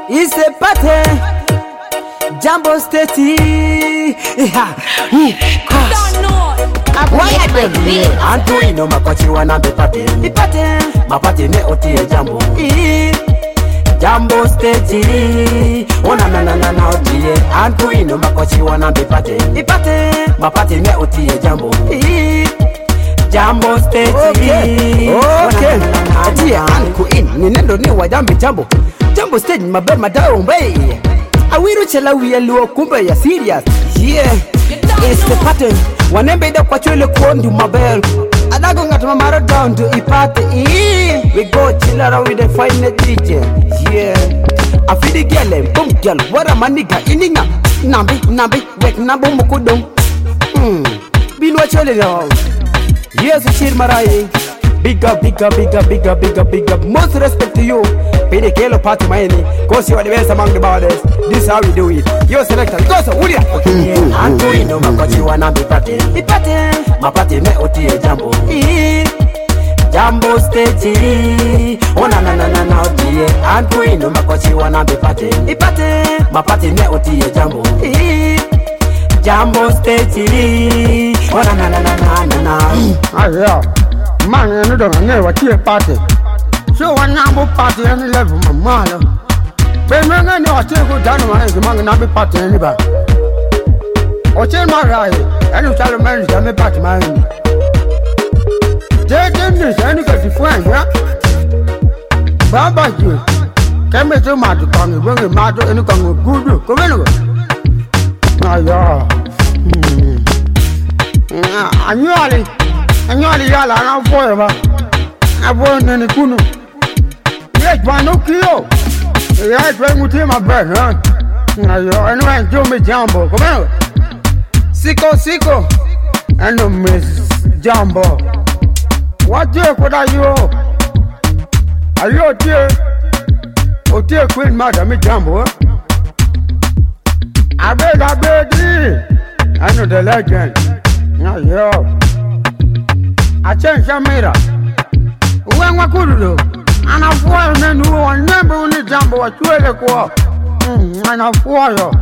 It's a party. Jambo State. Why I beg me? Antu ino makochi wana bepate. Mapate ne otie jambo. Jambo State. Ona na otie. Antu ino makochi wana bepate. Mapate ne otie jambo. Jambo State. Okay. Atia anku in. Ninendo ni wa jambo. Jambo State mabe madao mbe. Awiru chela wielu kumbe ya serious. Yeah. It's the pattern. Wanembe da kwa chwele kuondi mabel. Adago ngatuma maro down to ipate. We go chill around with the fine DJ. Yeah. Afidi gele, boom girl, wara maniga ininga. Nambi, wek nambo mukudong. Binwa chwele down. Yes, Shir Marai. Big up. Most respect to you. Pede Kelo Party Miami. Cause you are the best among the borders. This is how we do it. Your selector. Go so, Ulia. Okay. Antu ino makochi wana bipate. Mapate me otie jambo. Jambo State. Ona na otie. Antu ino makochi wana bipate. Mapate me otie jambo. Jambo State. Ona na. Yeah. Man, you don't know what you're party. So one number party any level, my mother. But when I know I take good down on the man and be party anybody. Or tell my right, and you tell the man to me party mine. They did this, and you got the friend, yeah? Baba, you came to my tongue, bring a matter and you come good. Come in. I knew the yalla and forever. I born in the Kuno. Yes, but no kill. Yes, when we take my bread, huh? And when do me Jambo, come on. Sicko, and no Miss Jambo. What year could I you? Are you dear? Oh, dear Queen Mother, me Jambo. I beg, I know the legend. Yeah. I change your mirror. When I could do, and I foil men who are never on the Jambo at 12 o'clock. And I foil.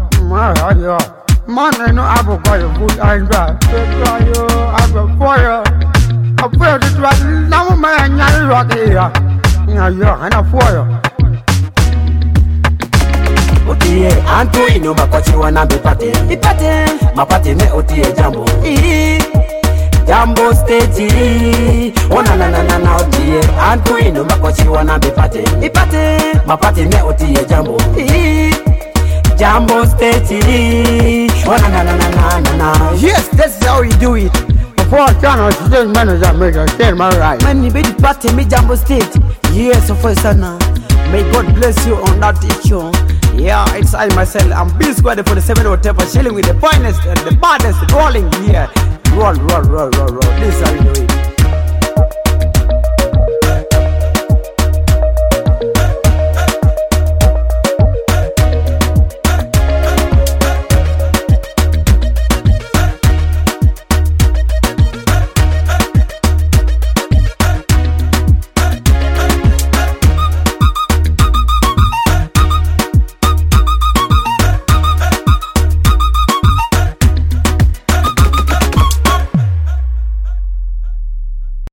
Man, I know I will call you food and back. I will foil. I feel it was now my young rock here. And I foil. Otie, Antu ino makochi wana bipate. Mapate ne otie jambo. Jambo State. Ona na otie. Antu ino makochi wana bipate. Mapate ne otie jambo. Jambo State. Ona na. Yes, that's how we do it. Before I can, I manager make a share my right. Man, you better party me Jambo State. Yes, of course, Sana. May God bless you on that issue. Yeah, it's I myself. I'm B Squad for the 7 hotel for chilling with the finest and the baddest rolling here. Roll. This is how you do it.